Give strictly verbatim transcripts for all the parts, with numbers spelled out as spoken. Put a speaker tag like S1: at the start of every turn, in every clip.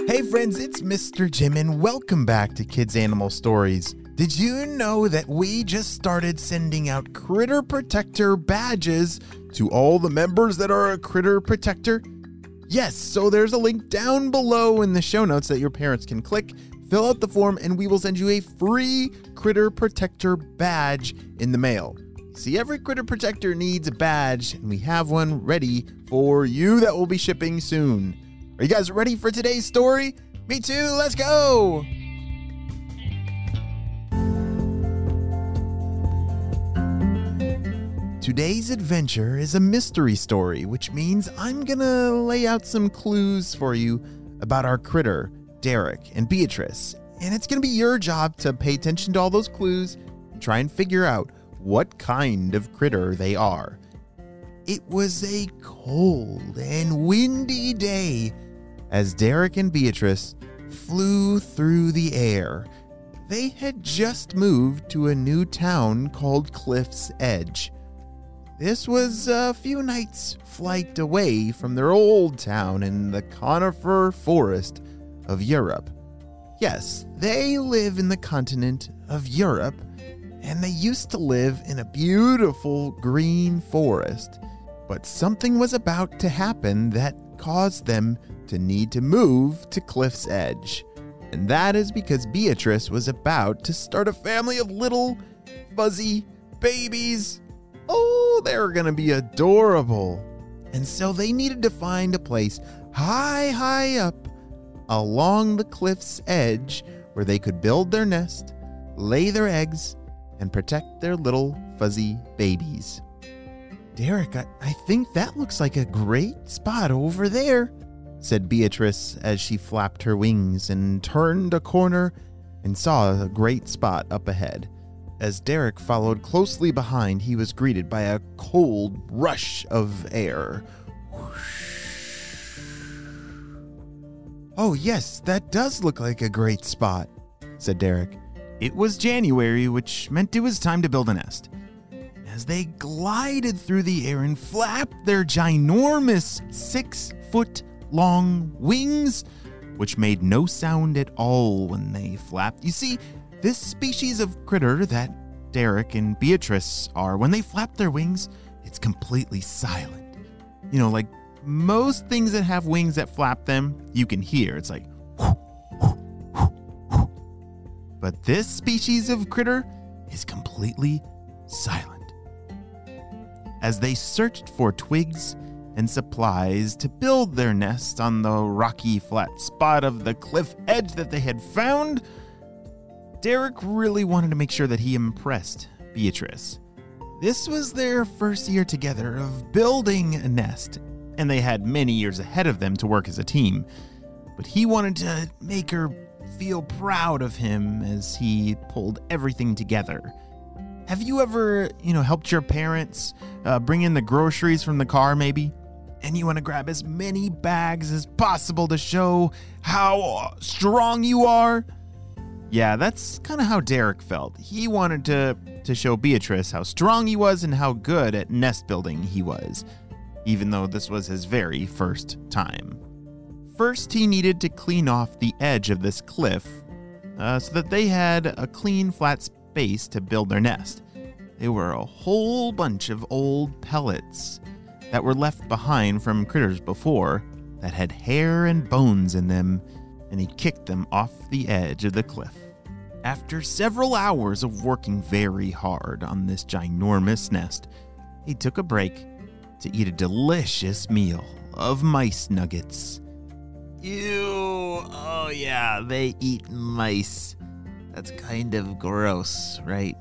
S1: Hey friends, it's Mister Jim and welcome back to Kids Animal Stories. Did you know that we just started sending out Critter Protector badges to all the members that are a Critter Protector? Yes, so there's a link down below in the show notes that your parents can click, fill out the form, and we will send you a free Critter Protector badge in the mail. See, every Critter Protector needs a badge, and we have one ready for you that will be shipping soon. Are you guys ready for today's story? Me too, let's go! Today's adventure is a mystery story, which means I'm gonna lay out some clues for you about our critter, Derek and Beatrice. And it's gonna be your job to pay attention to all those clues and try and figure out what kind of critter they are. It was a cold and windy day as Derek and Beatrice flew through the air. They had just moved to a new town called Cliff's Edge. This was a few nights' flight away from their old town in the conifer forest of Europe. Yes, they live in the continent of Europe, and they used to live in a beautiful green forest. But something was about to happen that caused them to need to move to Cliff's Edge. And that is because Beatrice was about to start a family of little fuzzy babies. Oh, they were going to be adorable. And so they needed to find a place high, high up along the cliff's edge where they could build their nest, lay their eggs, and protect their little fuzzy babies. Derek, I, I think that looks like a great spot over there, said Beatrice as she flapped her wings and turned a corner and saw a great spot up ahead. As Derek followed closely behind, he was greeted by a cold rush of air. Whoosh. Oh yes, that does look like a great spot, said Derek. It was January, which meant it was time to build a nest. As they glided through the air and flapped their ginormous six-foot-long wings, which made no sound at all when they flapped. You see, this species of critter that Derek and Beatrice are, when they flap their wings, it's completely silent. You know, like most things that have wings that flap them, you can hear. It's like, whoo, whoo, whoo, whoo. But this species of critter is completely silent. As they searched for twigs and supplies to build their nest on the rocky flat spot of the cliff edge that they had found, Derek really wanted to make sure that he impressed Beatrice. This was their first year together of building a nest, and they had many years ahead of them to work as a team. But he wanted to make her feel proud of him as he pulled everything together. Have you ever, you know, helped your parents uh, bring in the groceries from the car maybe? And you want to grab as many bags as possible to show how strong you are? Yeah, that's kind of how Derek felt. He wanted to, to show Beatrice how strong he was and how good at nest building he was, even though this was his very first time. First, he needed to clean off the edge of this cliff uh, so that they had a clean, flat space to build their nest. There were a whole bunch of old pellets that were left behind from critters before that had hair and bones in them, and he kicked them off the edge of the cliff. After several hours of working very hard on this ginormous nest, he took a break to eat a delicious meal of mice nuggets. Ew, oh yeah, they eat mice. That's kind of gross, right?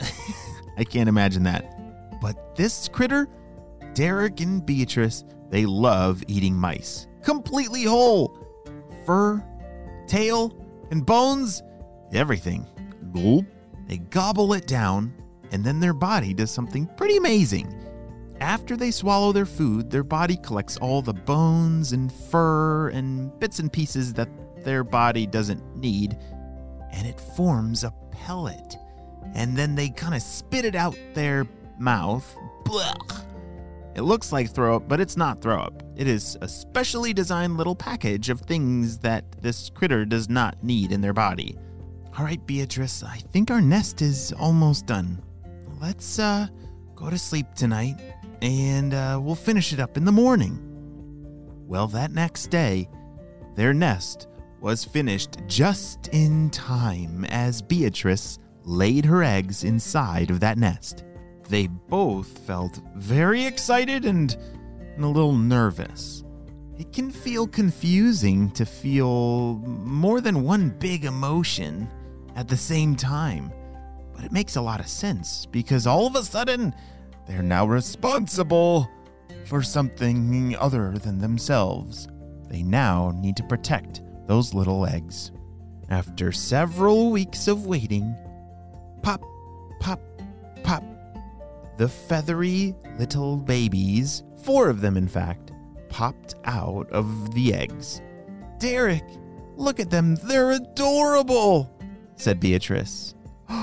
S1: I can't imagine that. But this critter, Derek and Beatrice, they love eating mice. Completely whole. Fur, tail, and bones, everything. Gulp. They gobble it down, and then their body does something pretty amazing. After they swallow their food, their body collects all the bones and fur and bits and pieces that their body doesn't need, and it forms a pellet. And then they kind of spit it out their mouth. Blech. It looks like throw up, but it's not throw up. It is a specially designed little package of things that this critter does not need in their body. All right, Beatrice, I think our nest is almost done. Let's uh, go to sleep tonight, and uh, we'll finish it up in the morning. Well, that next day, their nest was finished just in time as Beatrice laid her eggs inside of that nest. They both felt very excited and, and a little nervous. It can feel confusing to feel more than one big emotion at the same time, but it makes a lot of sense because all of a sudden, they're now responsible for something other than themselves. They now need to protect those little eggs. After several weeks of waiting, pop, pop, pop, the feathery little babies, four of them in fact, popped out of the eggs. Derek, look at them, they're adorable, said Beatrice.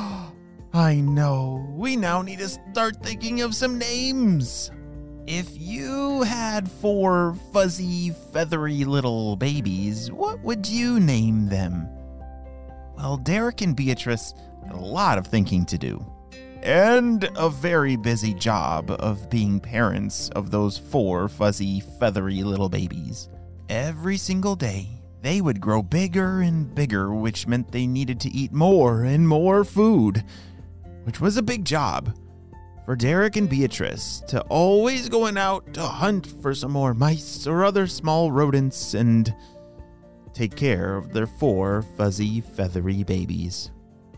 S1: I know, we now need to start thinking of some names. If you had four fuzzy, feathery little babies, what would you name them? Well, Derek and Beatrice had a lot of thinking to do, and a very busy job of being parents of those four fuzzy, feathery little babies. Every single day, they would grow bigger and bigger, which meant they needed to eat more and more food, which was a big job for Derek and Beatrice to always going out to hunt for some more mice or other small rodents and take care of their four fuzzy, feathery babies.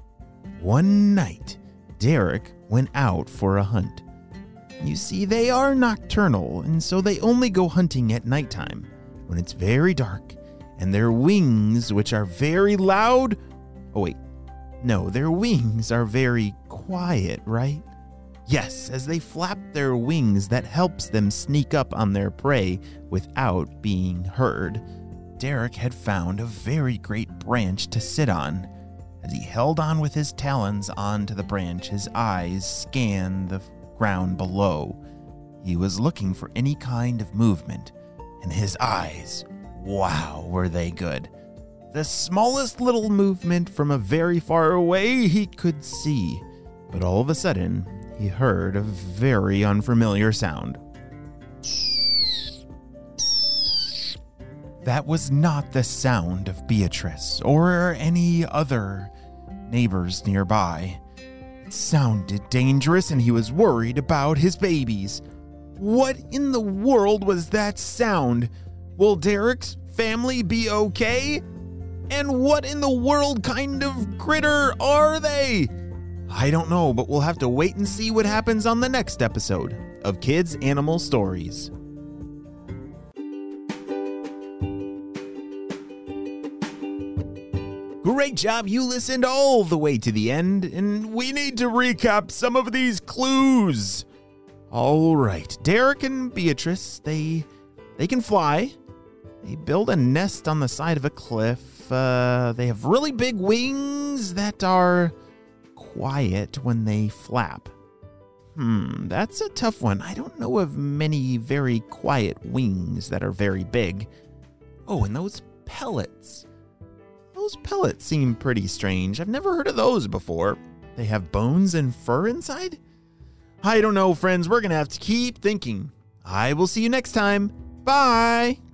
S1: One night, Derek went out for a hunt. You see, they are nocturnal, and so they only go hunting at nighttime when it's very dark, and their wings, which are very loud, oh wait, no, their wings are very quiet, right? Yes, as they flap their wings, that helps them sneak up on their prey without being heard. Derek had found a very great branch to sit on. As he held on with his talons onto the branch, his eyes scanned the ground below. He was looking for any kind of movement, and his eyes, wow, were they good. The smallest little movement from a very far away he could see, but all of a sudden, he heard a very unfamiliar sound. That was not the sound of Beatrice or any other neighbors nearby. It sounded dangerous, and he was worried about his babies. What in the world was that sound? Will Derek's family be okay? And what in the world kind of critter are they? I don't know, but we'll have to wait and see what happens on the next episode of Kids Animal Stories. Great job, you listened all the way to the end, and we need to recap some of these clues. All right, Derek and Beatrice, they they can fly. They build a nest on the side of a cliff. Uh, they have really big wings that are quiet when they flap. Hmm, that's a tough one. I don't know of many very quiet wings that are very big. Oh, and those pellets. Those pellets seem pretty strange. I've never heard of those before. They have bones and fur inside? I don't know, friends. We're going to have to keep thinking. I will see you next time. Bye.